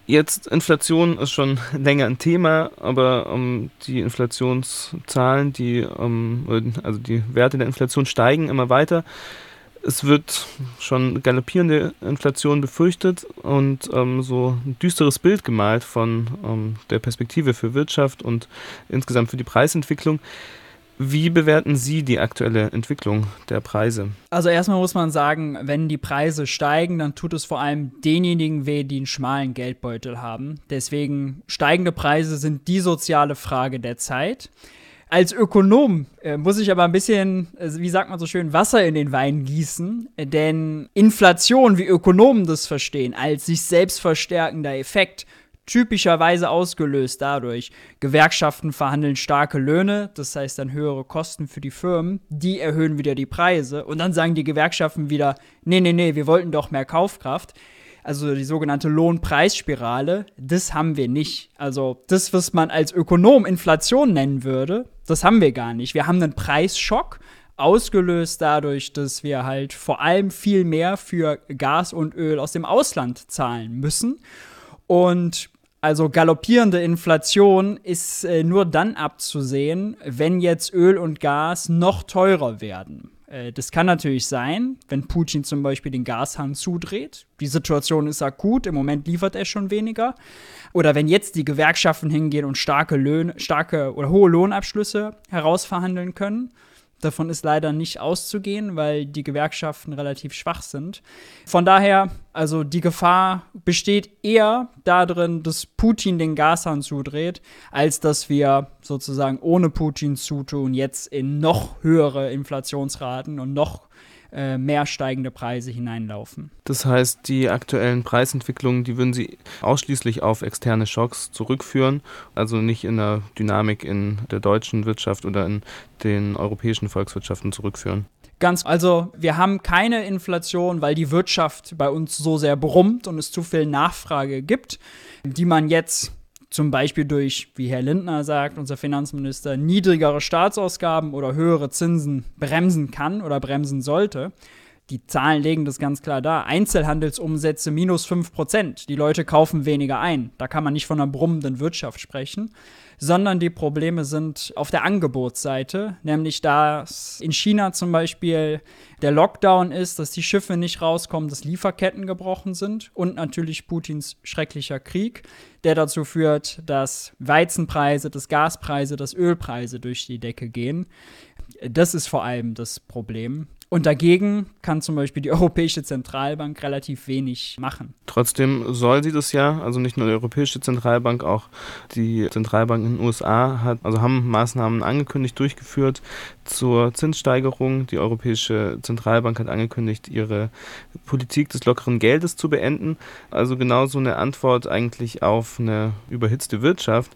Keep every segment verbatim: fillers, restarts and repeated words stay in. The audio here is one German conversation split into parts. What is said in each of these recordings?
Jetzt, Inflation ist schon länger ein Thema, aber ähm, die Inflationszahlen, die, ähm, also die Werte der Inflation steigen immer weiter. Es wird schon galoppierende Inflation befürchtet und ähm, so ein düsteres Bild gemalt von ähm, der Perspektive für Wirtschaft und insgesamt für die Preisentwicklung. Wie bewerten Sie die aktuelle Entwicklung der Preise? Also erstmal muss man sagen, wenn die Preise steigen, dann tut es vor allem denjenigen weh, die einen schmalen Geldbeutel haben. Deswegen steigende Preise sind die soziale Frage der Zeit. Als Ökonom äh, muss ich aber ein bisschen, äh, wie sagt man so schön, Wasser in den Wein gießen. Äh, denn Inflation, wie Ökonomen das verstehen, als sich selbst verstärkender Effekt, typischerweise ausgelöst dadurch, Gewerkschaften verhandeln starke Löhne, das heißt dann höhere Kosten für die Firmen, die erhöhen wieder die Preise und dann sagen die Gewerkschaften wieder, nee, nee, nee, wir wollten doch mehr Kaufkraft. Also die sogenannte Lohnpreisspirale, das haben wir nicht. Also das, was man als Ökonom Inflation nennen würde, das haben wir gar nicht. Wir haben einen Preisschock, ausgelöst dadurch, dass wir halt vor allem viel mehr für Gas und Öl aus dem Ausland zahlen müssen. Und also galoppierende Inflation ist äh, nur dann abzusehen, wenn jetzt Öl und Gas noch teurer werden. Äh, das kann natürlich sein, wenn Putin zum Beispiel den Gashahn zudreht. Die Situation ist akut, im Moment liefert er schon weniger. Oder wenn jetzt die Gewerkschaften hingehen und starke Löhne, starke oder hohe Lohnabschlüsse herausverhandeln können. Davon ist leider nicht auszugehen, weil die Gewerkschaften relativ schwach sind. Von daher, also die Gefahr besteht eher darin, dass Putin den Gashahn zudreht, als dass wir sozusagen ohne Putins Zutun jetzt in noch höhere Inflationsraten und noch äh, mehr steigende Preise hineinlaufen. Das heißt, die aktuellen Preisentwicklungen, die würden Sie ausschließlich auf externe Schocks zurückführen, also nicht in der Dynamik in der deutschen Wirtschaft oder in den europäischen Volkswirtschaften zurückführen? Ganz, also wir haben keine Inflation, weil die Wirtschaft bei uns so sehr brummt und es zu viel Nachfrage gibt, die man jetzt zum Beispiel durch, wie Herr Lindner sagt, unser Finanzminister, niedrigere Staatsausgaben oder höhere Zinsen bremsen kann oder bremsen sollte. Die Zahlen legen das ganz klar dar. Einzelhandelsumsätze minus fünf Prozent. Die Leute kaufen weniger ein. Da kann man nicht von einer brummenden Wirtschaft sprechen, sondern die Probleme sind auf der Angebotsseite, nämlich dass in China zum Beispiel der Lockdown ist, dass die Schiffe nicht rauskommen, dass Lieferketten gebrochen sind und natürlich Putins schrecklicher Krieg, der dazu führt, dass Weizenpreise, dass Gaspreise, dass Ölpreise durch die Decke gehen. Das ist vor allem das Problem. Und dagegen kann zum Beispiel die Europäische Zentralbank relativ wenig machen. Trotzdem soll sie das ja, also nicht nur die Europäische Zentralbank, auch die Zentralbank in den U S A hat, also haben Maßnahmen angekündigt, durchgeführt zur Zinssteigerung. Die Europäische Zentralbank hat angekündigt, ihre Politik des lockeren Geldes zu beenden. Also genau so eine Antwort eigentlich auf eine überhitzte Wirtschaft.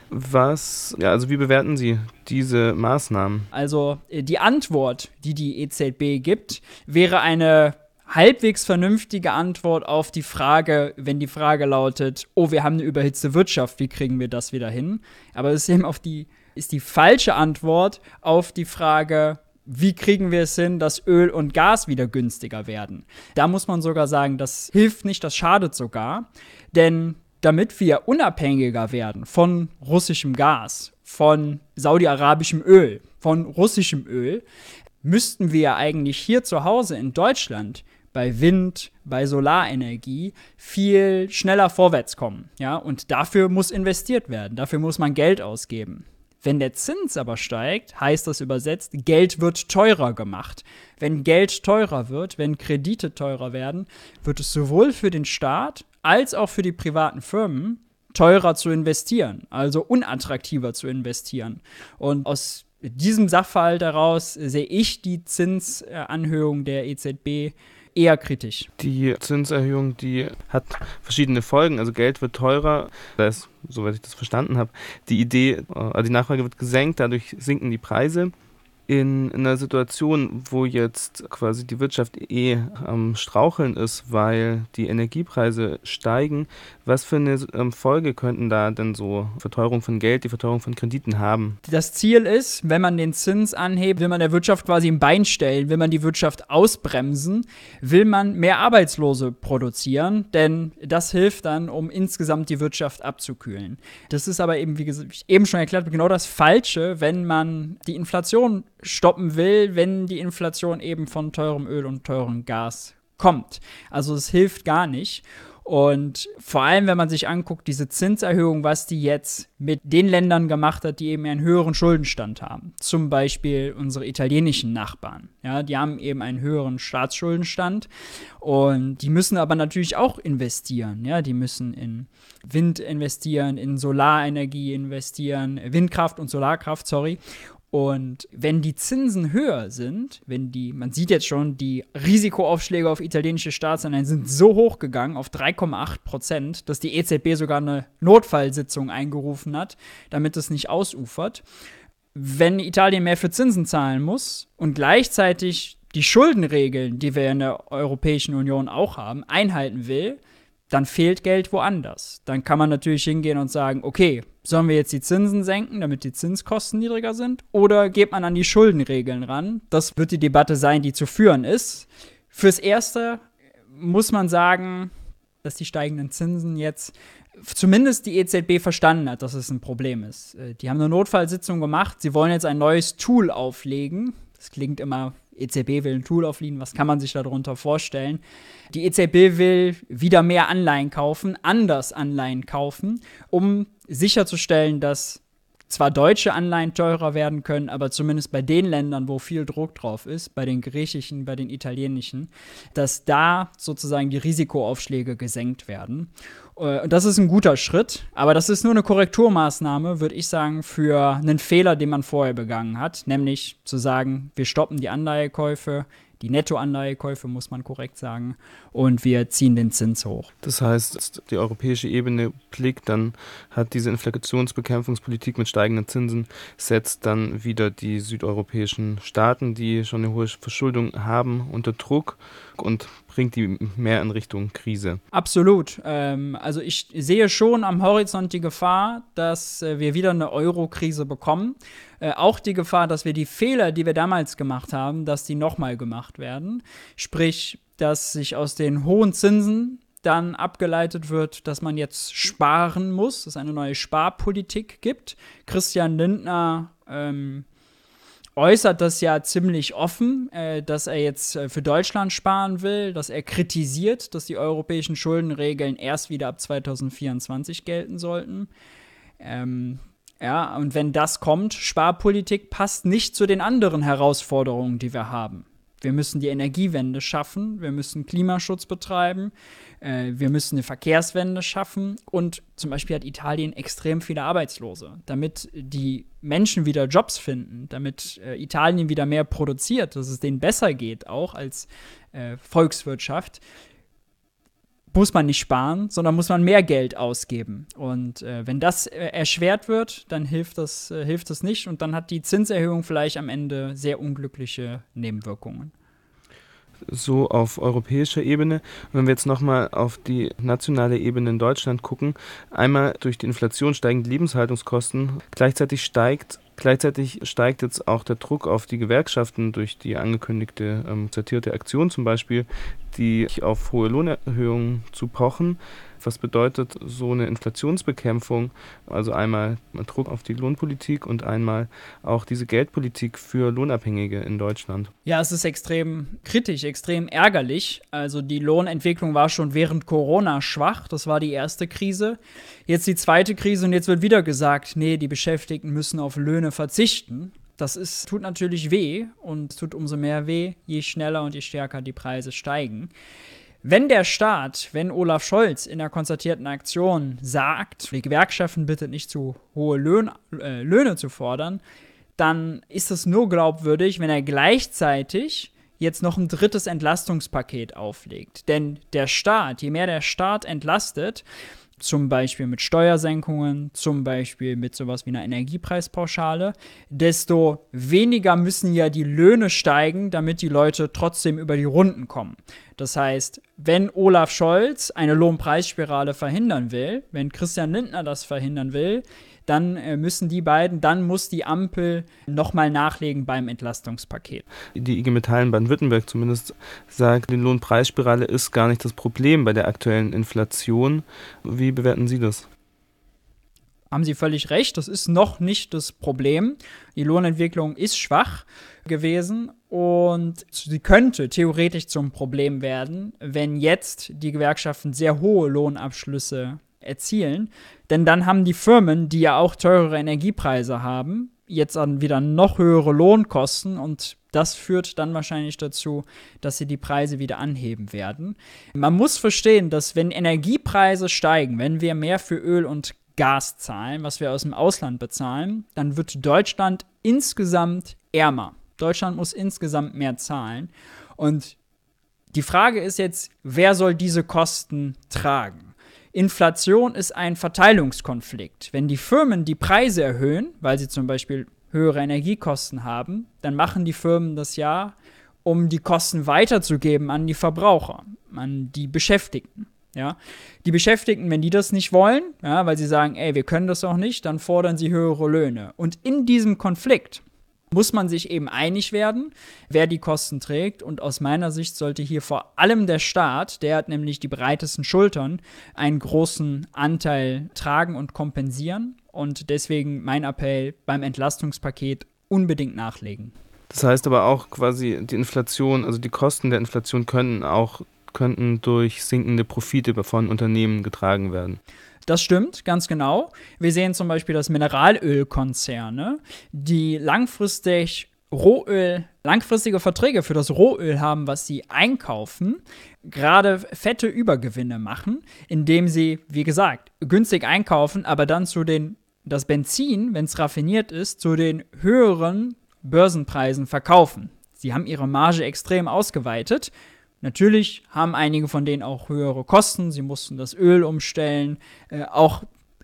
Was, ja, also wie bewerten Sie diese Maßnahmen? Also die Antwort, die die E Z B gibt, wäre eine halbwegs vernünftige Antwort auf die Frage, wenn die Frage lautet, oh, wir haben eine überhitzte Wirtschaft, wie kriegen wir das wieder hin? Aber es ist eben auf die, ist die falsche Antwort auf die Frage, wie kriegen wir es hin, dass Öl und Gas wieder günstiger werden? Da muss man sogar sagen, das hilft nicht, das schadet sogar, denn damit wir unabhängiger werden von russischem Gas, von saudi-arabischem Öl, von russischem Öl, müssten wir eigentlich hier zu Hause in Deutschland bei Wind, bei Solarenergie viel schneller vorwärts kommen. Ja? Und dafür muss investiert werden, dafür muss man Geld ausgeben. Wenn der Zins aber steigt, heißt das übersetzt, Geld wird teurer gemacht. Wenn Geld teurer wird, wenn Kredite teurer werden, wird es sowohl für den Staat als auch für die privaten Firmen teurer zu investieren, also unattraktiver zu investieren. Und aus diesem Sachverhalt heraus sehe ich die Zinsanhöhung der E Z B eher kritisch. Die Zinserhöhung, die hat verschiedene Folgen. Also Geld wird teurer, da ist, soweit ich das verstanden habe, die Idee, also die Nachfrage wird gesenkt, dadurch sinken die Preise. In einer Situation, wo jetzt quasi die Wirtschaft eh am Straucheln ist, weil die Energiepreise steigen, was für eine ähm, Folge könnten da denn so Verteuerung von Geld, die Verteuerung von Krediten haben? Das Ziel ist, wenn man den Zins anhebt, will man der Wirtschaft quasi ein Bein stellen, will man die Wirtschaft ausbremsen, will man mehr Arbeitslose produzieren, denn das hilft dann, um insgesamt die Wirtschaft abzukühlen. Das ist aber eben, wie gesagt, ich eben schon erklärt, genau das Falsche, wenn man die Inflation stoppen will, wenn die Inflation eben von teurem Öl und teurem Gas kommt. Also es hilft gar nicht. Und vor allem, wenn man sich anguckt, diese Zinserhöhung, was die jetzt mit den Ländern gemacht hat, die eben einen höheren Schuldenstand haben. Zum Beispiel unsere italienischen Nachbarn. Ja, die haben eben einen höheren Staatsschuldenstand und die müssen aber natürlich auch investieren. Ja, die müssen in Wind investieren, in Solarenergie investieren, Windkraft und Solarkraft, sorry. Und wenn die Zinsen höher sind, wenn die, man sieht jetzt schon, die Risikoaufschläge auf italienische Staatsanleihen sind so hoch gegangen auf drei Komma acht Prozent, dass die E Z B sogar eine Notfallsitzung eingerufen hat, damit es nicht ausufert. Wenn Italien mehr für Zinsen zahlen muss und gleichzeitig die Schuldenregeln, die wir in der Europäischen Union auch haben, einhalten will, dann fehlt Geld woanders. Dann kann man natürlich hingehen und sagen, okay, sollen wir jetzt die Zinsen senken, damit die Zinskosten niedriger sind? Oder geht man an die Schuldenregeln ran? Das wird die Debatte sein, die zu führen ist. Fürs Erste muss man sagen, dass die steigenden Zinsen jetzt zumindest die E Z B verstanden hat, dass es ein Problem ist. Die haben eine Notfallsitzung gemacht. Sie wollen jetzt ein neues Tool auflegen. Das klingt immer, E Z B will ein Tool auflegen, was kann man sich darunter vorstellen? Die E Z B will wieder mehr Anleihen kaufen, anders Anleihen kaufen, um sicherzustellen, dass zwar deutsche Anleihen teurer werden können, aber zumindest bei den Ländern, wo viel Druck drauf ist, bei den griechischen, bei den italienischen, dass da sozusagen die Risikoaufschläge gesenkt werden. Und das ist ein guter Schritt, aber das ist nur eine Korrekturmaßnahme, würde ich sagen, für einen Fehler, den man vorher begangen hat, nämlich zu sagen, wir stoppen die Anleihekäufe, die Nettoanleihekäufe, muss man korrekt sagen, und wir ziehen den Zins hoch. Das heißt, die europäische Ebene blickt, dann hat diese Inflationsbekämpfungspolitik mit steigenden Zinsen, setzt dann wieder die südeuropäischen Staaten, die schon eine hohe Verschuldung haben, unter Druck und bringt die mehr in Richtung Krise. Absolut. Ähm, also ich sehe schon am Horizont die Gefahr, dass äh, wir wieder eine Euro-Krise bekommen. Äh, auch die Gefahr, dass wir die Fehler, die wir damals gemacht haben, dass die nochmal gemacht werden. Sprich, dass sich aus den hohen Zinsen dann abgeleitet wird, dass man jetzt sparen muss, dass es eine neue Sparpolitik gibt. Christian Lindner ähm, äußert das ja ziemlich offen, äh, dass er jetzt äh, für Deutschland sparen will, dass er kritisiert, dass die europäischen Schuldenregeln erst wieder ab zwanzig vierundzwanzig gelten sollten. Ähm, ja, und wenn das kommt, Sparpolitik passt nicht zu den anderen Herausforderungen, die wir haben. Wir müssen die Energiewende schaffen, wir müssen Klimaschutz betreiben, äh, wir müssen eine Verkehrswende schaffen und zum Beispiel hat Italien extrem viele Arbeitslose. Damit die Menschen wieder Jobs finden, damit äh, Italien wieder mehr produziert, dass es denen besser geht, auch als äh, Volkswirtschaft, muss man nicht sparen, sondern muss man mehr Geld ausgeben. Und äh, wenn das äh, erschwert wird, dann hilft das, äh, hilft das nicht. Und dann hat die Zinserhöhung vielleicht am Ende sehr unglückliche Nebenwirkungen. So auf europäischer Ebene. Und wenn wir jetzt nochmal auf die nationale Ebene in Deutschland gucken, einmal durch die Inflation steigen die Lebenshaltungskosten, gleichzeitig steigt Gleichzeitig steigt jetzt auch der Druck auf die Gewerkschaften durch die angekündigte ähm, zitierte Aktion zum Beispiel, die auf hohe Lohnerhöhungen zu pochen. Was bedeutet so eine Inflationsbekämpfung? Also einmal Druck auf die Lohnpolitik und einmal auch diese Geldpolitik für Lohnabhängige in Deutschland. Ja, es ist extrem kritisch, extrem ärgerlich. Also die Lohnentwicklung war schon während Corona schwach. Das war die erste Krise. Jetzt die zweite Krise und jetzt wird wieder gesagt, nee, die Beschäftigten müssen auf Löhne verzichten. Das ist, tut natürlich weh und es tut umso mehr weh, je schneller und je stärker die Preise steigen. Wenn der Staat, wenn Olaf Scholz in der konzertierten Aktion sagt, die Gewerkschaften bittet nicht zu hohe Löhne, äh, Löhne zu fordern, dann ist es nur glaubwürdig, wenn er gleichzeitig jetzt noch ein drittes Entlastungspaket auflegt. Denn der Staat, je mehr der Staat entlastet, zum Beispiel mit Steuersenkungen, zum Beispiel mit sowas wie einer Energiepreispauschale, desto weniger müssen ja die Löhne steigen, damit die Leute trotzdem über die Runden kommen. Das heißt, wenn Olaf Scholz eine Lohnpreisspirale verhindern will, wenn Christian Lindner das verhindern will, dann äh, müssen die beiden, dann muss die Ampel nochmal nachlegen beim Entlastungspaket. Die I G Metall in Baden-Württemberg zumindest sagt, die Lohnpreisspirale ist gar nicht das Problem bei der aktuellen Inflation. Wie bewerten Sie das? Haben Sie völlig recht, das ist noch nicht das Problem. Die Lohnentwicklung ist schwach gewesen und sie könnte theoretisch zum Problem werden, wenn jetzt die Gewerkschaften sehr hohe Lohnabschlüsse erzielen. Denn dann haben die Firmen, die ja auch teurere Energiepreise haben, jetzt dann wieder noch höhere Lohnkosten und das führt dann wahrscheinlich dazu, dass sie die Preise wieder anheben werden. Man muss verstehen, dass wenn Energiepreise steigen, wenn wir mehr für Öl und Gas zahlen, was wir aus dem Ausland bezahlen, dann wird Deutschland insgesamt ärmer. Deutschland muss insgesamt mehr zahlen. Und die Frage ist jetzt, wer soll diese Kosten tragen? Inflation ist ein Verteilungskonflikt. Wenn die Firmen die Preise erhöhen, weil sie zum Beispiel höhere Energiekosten haben, dann machen die Firmen das ja, um die Kosten weiterzugeben an die Verbraucher, an die Beschäftigten. Ja? Die Beschäftigten, wenn die das nicht wollen, ja, weil sie sagen, ey, wir können das auch nicht, dann fordern sie höhere Löhne. Und in diesem Konflikt muss man sich eben einig werden, wer die Kosten trägt. Und aus meiner Sicht sollte hier vor allem der Staat, der hat nämlich die breitesten Schultern, einen großen Anteil tragen und kompensieren. Und deswegen mein Appell beim Entlastungspaket unbedingt nachlegen. Das heißt aber auch quasi die Inflation, also die Kosten der Inflation können auch könnten durch sinkende Profite von Unternehmen getragen werden. Das stimmt, ganz genau. Wir sehen zum Beispiel, dass Mineralölkonzerne, die langfristig Rohöl, langfristige Verträge für das Rohöl haben, was sie einkaufen, gerade fette Übergewinne machen, indem sie, wie gesagt, günstig einkaufen, aber dann zu den, das Benzin, wenn es raffiniert ist, zu den höheren Börsenpreisen verkaufen. Sie haben ihre Marge extrem ausgeweitet. Natürlich haben einige von denen auch höhere Kosten, sie mussten das Öl umstellen, äh, auch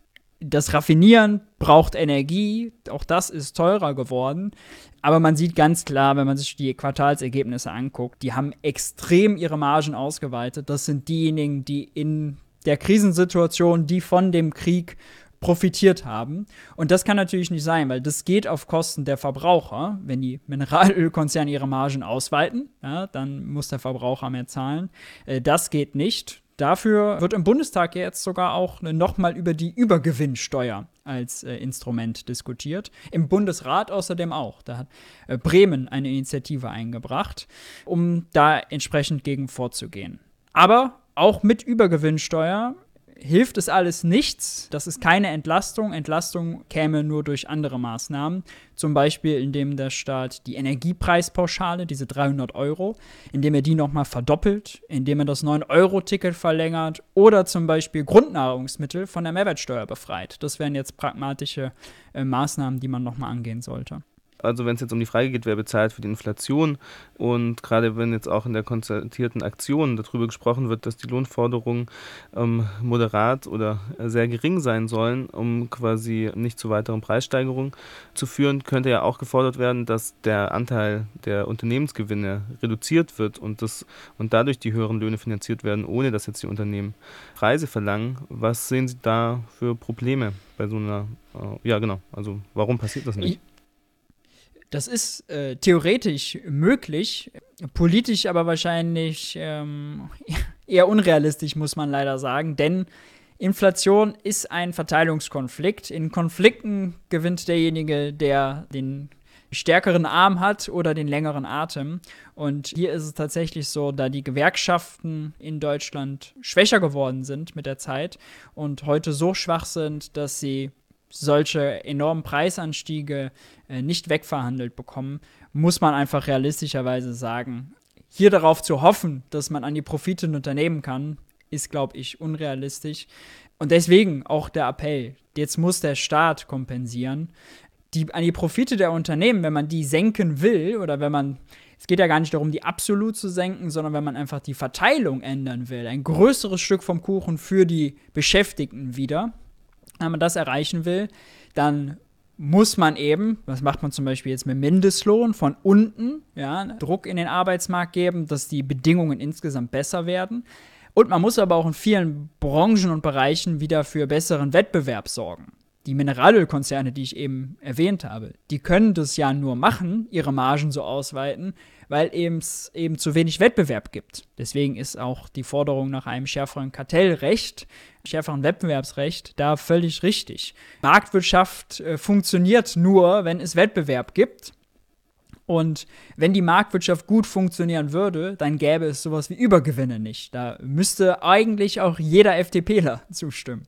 das Raffinieren braucht Energie, auch das ist teurer geworden, aber man sieht ganz klar, wenn man sich die Quartalsergebnisse anguckt, die haben extrem ihre Margen ausgeweitet, das sind diejenigen, die in der Krisensituation, die von dem Krieg profitiert haben. Und das kann natürlich nicht sein, weil das geht auf Kosten der Verbraucher. Wenn die Mineralölkonzerne ihre Margen ausweiten, ja, dann muss der Verbraucher mehr zahlen. Äh, das geht nicht. Dafür wird im Bundestag jetzt sogar auch nochmal über die Übergewinnsteuer als äh, Instrument diskutiert. Im Bundesrat außerdem auch. Da hat äh, Bremen eine Initiative eingebracht, um da entsprechend gegen vorzugehen. Aber auch mit Übergewinnsteuer hilft es alles nichts. Das ist keine Entlastung. Entlastung käme nur durch andere Maßnahmen. Zum Beispiel, indem der Staat die Energiepreispauschale, diese dreihundert Euro, indem er die nochmal verdoppelt, indem er das neun Euro Ticket verlängert oder zum Beispiel Grundnahrungsmittel von der Mehrwertsteuer befreit. Das wären jetzt pragmatische äh, Maßnahmen, die man nochmal angehen sollte. Also wenn es jetzt um die Frage geht, wer bezahlt für die Inflation und gerade wenn jetzt auch in der konzertierten Aktion darüber gesprochen wird, dass die Lohnforderungen ähm, moderat oder sehr gering sein sollen, um quasi nicht zu weiteren Preissteigerungen zu führen, könnte ja auch gefordert werden, dass der Anteil der Unternehmensgewinne reduziert wird und, das, und dadurch die höheren Löhne finanziert werden, ohne dass jetzt die Unternehmen Preise verlangen. Was sehen Sie da für Probleme bei so einer, äh, ja genau, also warum passiert das nicht? Ich Das ist äh, theoretisch möglich, politisch aber wahrscheinlich ähm, eher unrealistisch, muss man leider sagen, denn Inflation ist ein Verteilungskonflikt. In Konflikten gewinnt derjenige, der den stärkeren Arm hat oder den längeren Atem. Und hier ist es tatsächlich so, da die Gewerkschaften in Deutschland schwächer geworden sind mit der Zeit und heute so schwach sind, dass sie solche enormen Preisanstiege äh, nicht wegverhandelt bekommen, muss man einfach realistischerweise sagen, hier darauf zu hoffen, dass man an die Profite unternehmen kann, ist, glaube ich, unrealistisch. Und deswegen auch der Appell, jetzt muss der Staat kompensieren. Die, an die Profite der Unternehmen, wenn man die senken will oder wenn man Es geht ja gar nicht darum, die absolut zu senken, sondern wenn man einfach die Verteilung ändern will, ein größeres Stück vom Kuchen für die Beschäftigten wieder, wenn man das erreichen will, dann muss man eben, was macht man zum Beispiel jetzt mit Mindestlohn, von unten, ja, Druck in den Arbeitsmarkt geben, dass die Bedingungen insgesamt besser werden. Und man muss aber auch in vielen Branchen und Bereichen wieder für besseren Wettbewerb sorgen. Die Mineralölkonzerne, die ich eben erwähnt habe, die können das ja nur machen, ihre Margen so ausweiten, weil es eben zu wenig Wettbewerb gibt. Deswegen ist auch die Forderung nach einem schärferen Kartellrecht, schärferen Wettbewerbsrecht da völlig richtig. Marktwirtschaft äh, funktioniert nur, wenn es Wettbewerb gibt. Und wenn die Marktwirtschaft gut funktionieren würde, dann gäbe es sowas wie Übergewinne nicht. Da müsste eigentlich auch jeder FDPler zustimmen.